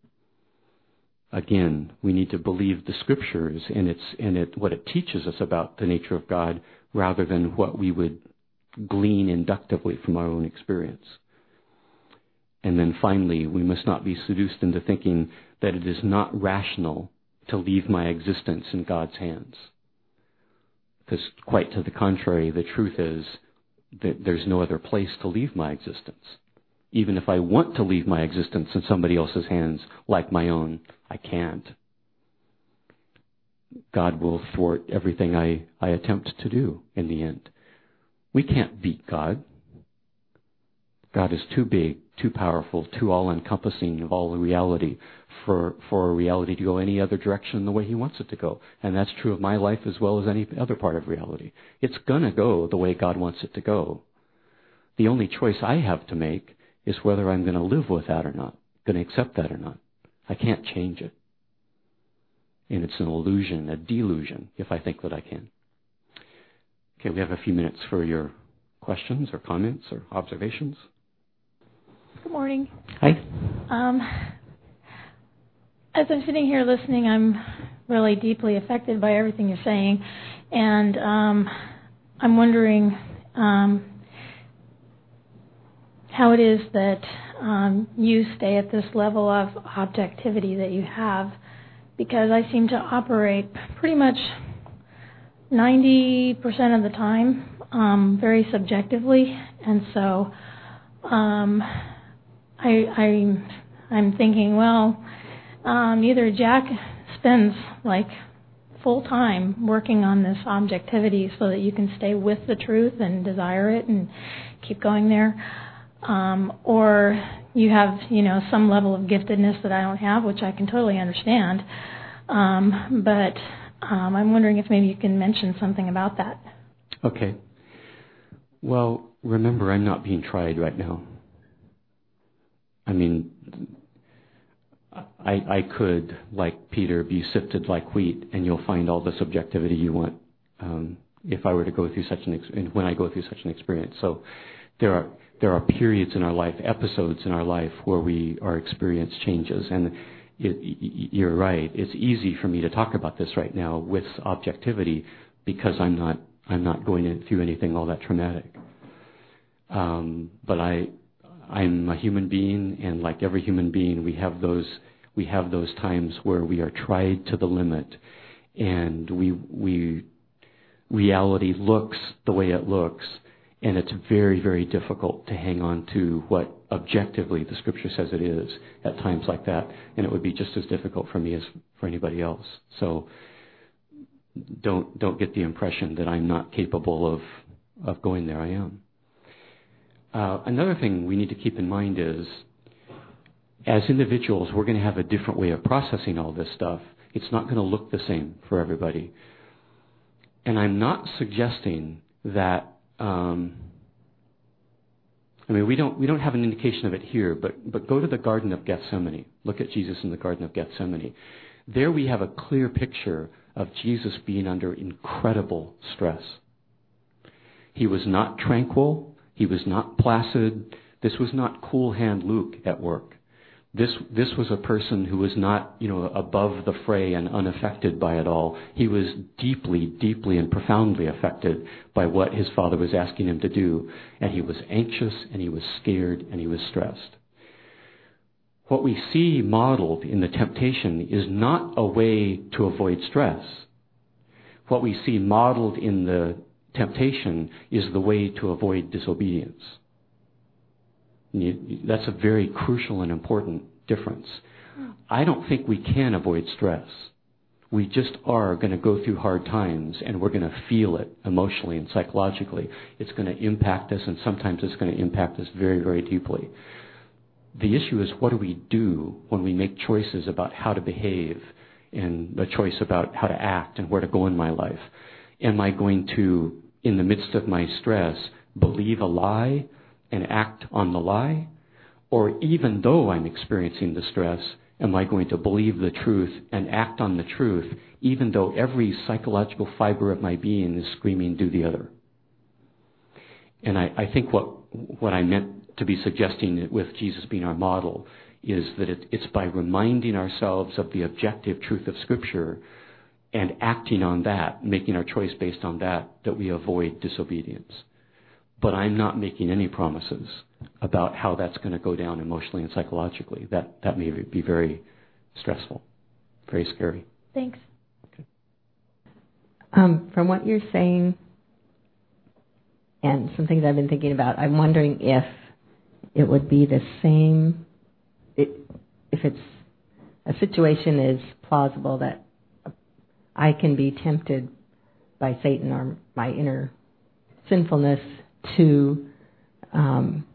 Again, we need to believe the Scriptures and its and it what it teaches us about the nature of God rather than what we would glean inductively from our own experience. And then finally, we must not be seduced into thinking that it is not rational to leave my existence in God's hands. Because quite to the contrary, the truth is that there's no other place to leave my existence. Even if I want to leave my existence in somebody else's hands like my own, I can't. God will thwart everything I, I attempt to do in the end. We can't beat God. God is too big, too powerful, too all-encompassing of all reality for, for a reality to go any other direction the way He wants it to go. And that's true of my life as well as any other part of reality. It's going to go the way God wants it to go. The only choice I have to make is whether I'm going to live with that or not, going to accept that or not. I can't change it. And it's an illusion, a delusion, if I think that I can. Okay, we have a few minutes for your questions or comments or observations. Good morning. Hi. Um, as I'm sitting here listening, I'm really deeply affected by everything you're saying. And um, I'm wondering, um, how it is that um, you stay at this level of objectivity that you have, because I seem to operate pretty much ninety percent of the time um, very subjectively, and so um, I, I, I'm thinking, well, um, either Jack spends like full time working on this objectivity so that you can stay with the truth and desire it and keep going there, um, or you have, you know, some level of giftedness that I don't have, which I can totally understand. Um, but um, I'm wondering if maybe you can mention something about that. Okay. Well, remember, I'm not being tried right now. I mean, I, I could, like Peter, be sifted like wheat, and you'll find all the subjectivity you want um, if I were to go through such an ex- when I go through such an experience. So there are there are periods in our life, episodes in our life where we our experience changes, and it, you're right. It's easy for me to talk about this right now with objectivity because I'm not I'm not going through anything all that traumatic. Um, but I. I'm a human being, and like every human being, we have those we have those times where we are tried to the limit, and we we reality looks the way it looks, and it's very, very difficult to hang on to what objectively the Scripture says it is at times like that, and it would be just as difficult for me as for anybody else. So don't don't get the impression that I'm not capable of of going there. I am. Uh, another thing we need to keep in mind is, as individuals, we're going to have a different way of processing all this stuff. It's not going to look the same for everybody. And I'm not suggesting that, um, I mean, we don't we don't have an indication of it here, but, but go to the Garden of Gethsemane. Look at Jesus in the Garden of Gethsemane. There we have a clear picture of Jesus being under incredible stress. He was not tranquil. He was not placid. This was not cool hand Luke at work. This this was a person who was not, you know, above the fray and unaffected by it all. He was deeply, deeply and profoundly affected by what his Father was asking him to do. And he was anxious, and he was scared, and he was stressed. What we see modeled in the temptation is not a way to avoid stress. What we see modeled in the temptation is the way to avoid disobedience. You, that's a very crucial and important difference. I don't think we can avoid stress. We just are going to go through hard times, and we're going to feel it emotionally and psychologically. It's going to impact us, and sometimes it's going to impact us very, very deeply. The issue is, what do we do when we make choices about how to behave and a choice about how to act and where to go in my life? Am I going to, in the midst of my stress, believe a lie and act on the lie? Or even though I'm experiencing the stress, am I going to believe the truth and act on the truth, even though every psychological fiber of my being is screaming, do the other? And I, I think what what I meant to be suggesting with Jesus being our model is that it, it's by reminding ourselves of the objective truth of Scripture and acting on that, making our choice based on that, that we avoid disobedience. But I'm not making any promises about how that's going to go down emotionally and psychologically. That that may be very stressful, very scary. Thanks. Okay. Um, from what you're saying and some things I've been thinking about, I'm wondering if it would be the same, it, if it's a situation is plausible that I can be tempted by Satan or my inner sinfulness to um,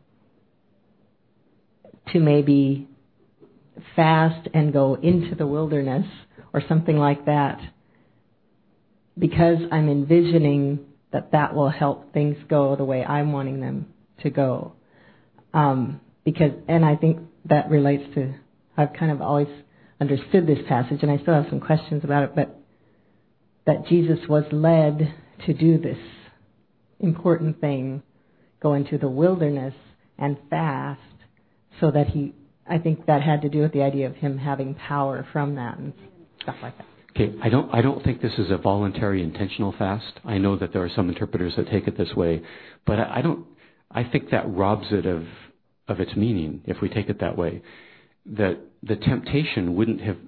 to maybe fast and go into the wilderness or something like that, because I'm envisioning that that will help things go the way I'm wanting them to go. Um, because, and I think that relates to, I've kind of always understood this passage, and I still have some questions about it, but that Jesus was led to do this important thing, go into the wilderness and fast, so that he, I think that had to do with the idea of him having power from that and stuff like that. Okay, I don't I don't think this is a voluntary, intentional fast. I know that there are some interpreters that take it this way, but I, I don't. I think that robs it of of its meaning, if we take it that way. That the temptation wouldn't have,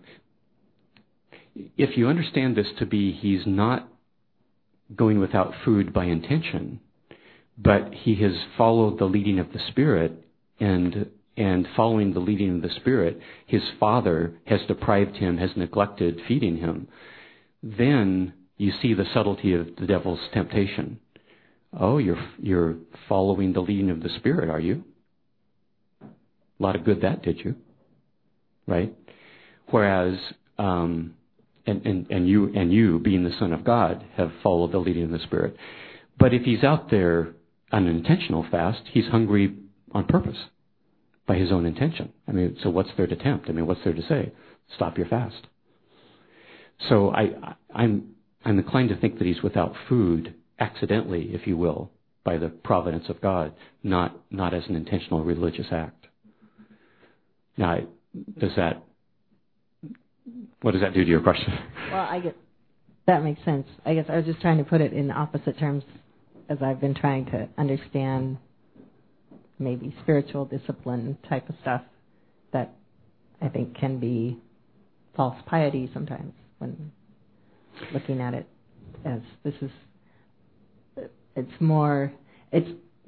if you understand this to be he's not going without food by intention, but he has followed the leading of the Spirit, and and following the leading of the Spirit, his father has deprived him, has neglected feeding him, then you see the subtlety of the devil's temptation. Oh, you're you're following the leading of the Spirit, are you? A lot of good that did you, right? Whereas, um, and, and, and you and you, being the Son of God, have followed the leading of the Spirit. But if he's out there on an intentional fast, he's hungry on purpose by his own intention. I mean, so what's there to tempt? I mean, what's there to say? Stop your fast. So I, I'm I'm inclined to think that he's without food accidentally, if you will, by the providence of God, not not as an intentional religious act. Now, does that, what does that do to your question? Well, I get, that makes sense. I guess I was just trying to put it in opposite terms as I've been trying to understand maybe spiritual discipline type of stuff that I think can be false piety sometimes when looking at it as this is, it's more, it's,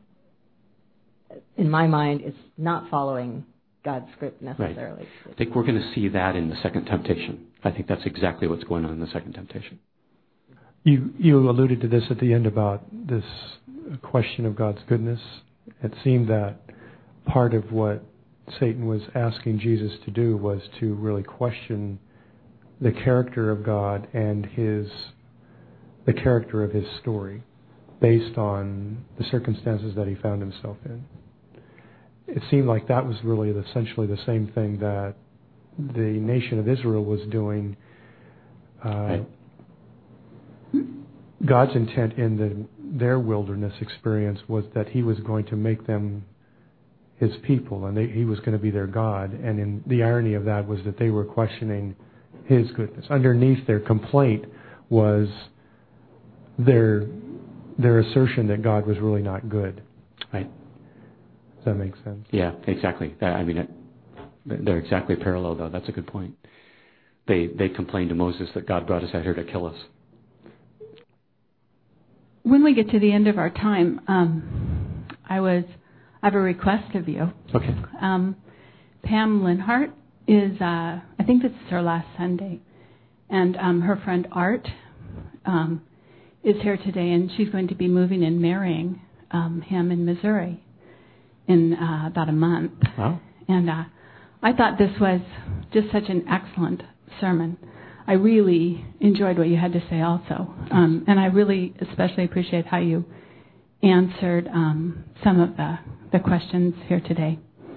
in my mind, it's not following God's script necessarily. Right. I think we're going to see that in the second temptation. I think that's exactly what's going on in the second temptation. You you alluded to this at the end about this question of God's goodness. It seemed that part of what Satan was asking Jesus to do was to really question the character of God and his the character of his story based on the circumstances that he found himself in. It seemed like that was really essentially the same thing that the nation of Israel was doing. Uh, right. God's intent in the, their wilderness experience was that he was going to make them his people, and they, he was going to be their God. And in, the irony of that was that they were questioning his goodness. Underneath their complaint was their their assertion that God was really not good. Right. Does that make sense? Yeah, exactly. I mean, it, they're exactly parallel, though. That's a good point. They they complained to Moses that God brought us out here to kill us. When we get to the end of our time, um, I was I have a request of you. Okay. Um, Pam Linhart is, uh, I think this is her last Sunday, and um, her friend Art um, is here today, and she's going to be moving and marrying um, him in Missouri in uh, about a month. Wow. And uh, I thought this was just such an excellent sermon. I really enjoyed what you had to say also. Um, and I really especially appreciate how you answered um, some of the, the questions here today.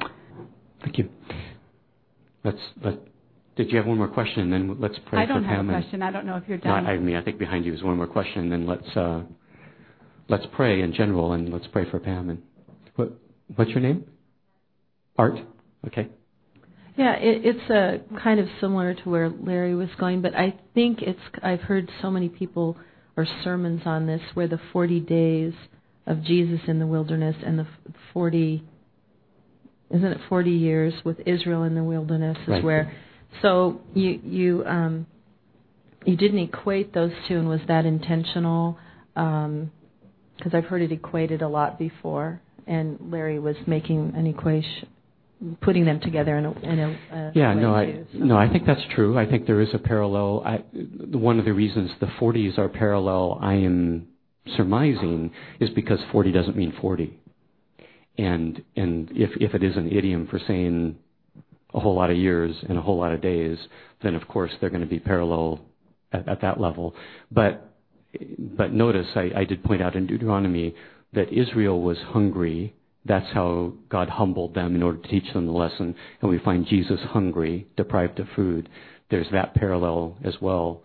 Thank you. Let's, let, did you have one more question? And then let's pray I don't for have Pam. a question. I don't know if you're done. No, I mean, I think behind you is one more question. And then let's, uh, let's pray in general, and let's pray for Pam. And what, what's your name? Art? Okay. Yeah, it, it's a kind of similar to where Larry was going, but I think it's, I've heard so many people or sermons on this where the forty days of Jesus in the wilderness and the forty, isn't it forty years with Israel in the wilderness is right. where, so you, you, um, you didn't equate those two, and was that intentional? Um, because I've heard it equated a lot before, and Larry was making an equation, putting them together in a, in a, a yeah, way no, I too, so. no, I think that's true. I think there is a parallel. I, one of the reasons the forties are parallel, I am surmising, is because forty doesn't mean forty, and and if if it is an idiom for saying a whole lot of years and a whole lot of days, then of course they're going to be parallel at, at that level. But but notice I, I did point out in Deuteronomy that Israel was hungry. That's how God humbled them in order to teach them the lesson. And we find Jesus hungry, deprived of food. There's that parallel as well.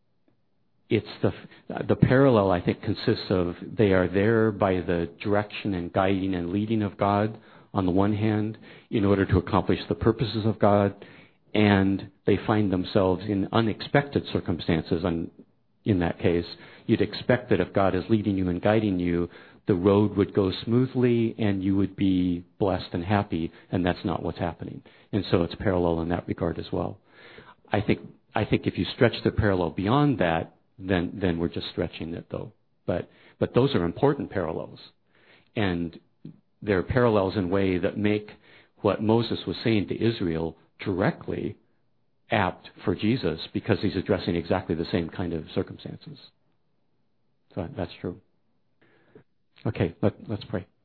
It's the the parallel, I think, consists of they are there by the direction and guiding and leading of God on the one hand in order to accomplish the purposes of God, and they find themselves in unexpected circumstances. And in that case, you'd expect that if God is leading you and guiding you, the road would go smoothly and you would be blessed and happy, and that's not what's happening. And so it's parallel in that regard as well. I think I think if you stretch the parallel beyond that, then then we're just stretching it, though. But but those are important parallels, and they're parallels in a way that make what Moses was saying to Israel directly apt for Jesus, because he's addressing exactly the same kind of circumstances. So that's true. Okay, let, let's pray.